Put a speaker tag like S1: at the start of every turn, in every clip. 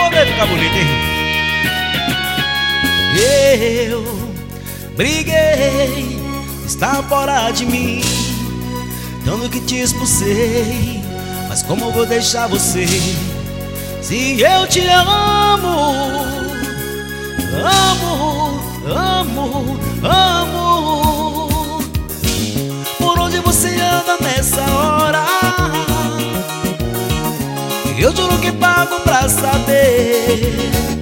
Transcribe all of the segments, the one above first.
S1: poder ficar bonito, hein? Eu briguei, está fora de mim, tanto que te expulsei. Mas como eu vou deixar você, se eu te amo, amo, amo, amo? Por onde você anda nessa hora? Eu juro que pago pra saber.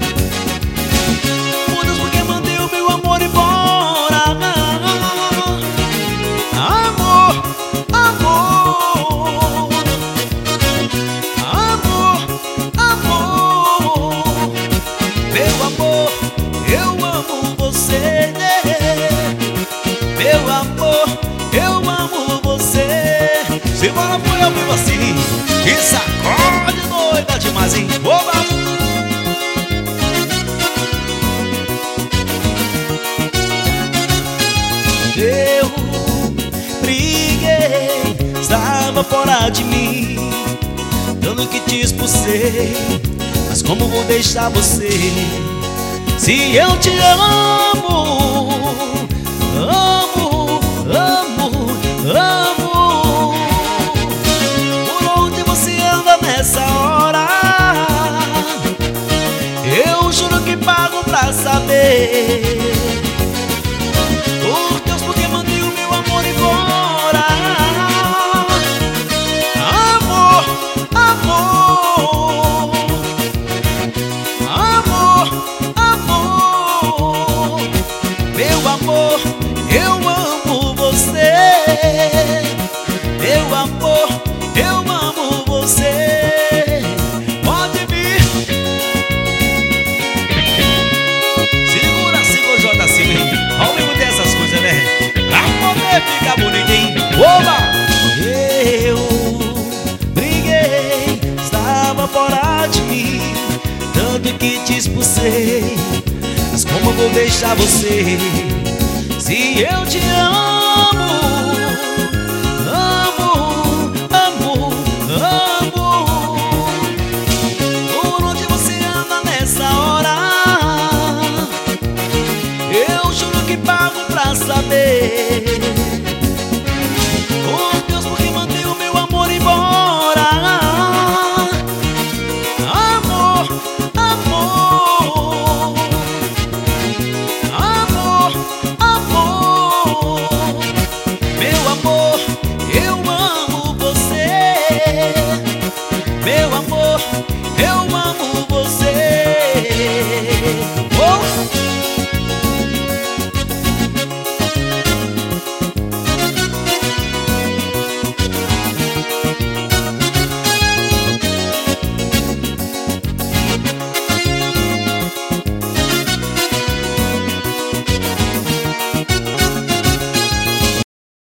S1: Por Deus, porque mandei o meu amor embora. Amor, amor, amor, amor. Meu amor, eu amo você. Meu amor, eu amo você. Se bora foi ao vivo assim, e sacode doida demais, hein? Oba! Eu briguei, estava fora de mim, tanto que te expulsei. Mas como vou deixar você, se eu te amo, amo, amo, amo? Por onde você anda nessa hora? Eu juro que pago pra saber. Por Deus, porque mandei o meu amor embora. Amor, amor, amor, amor. Meu amor, eu amo você. Meu amor, eu amo você. Pode vir. Segura, segura, J. assim. Ao vivo tem essas coisas, né? Pra poder ficar bonitinho. Oba! Eu briguei, estava fora de mim, tanto que te expulsei. Mas como eu vou deixar você, se eu te amo?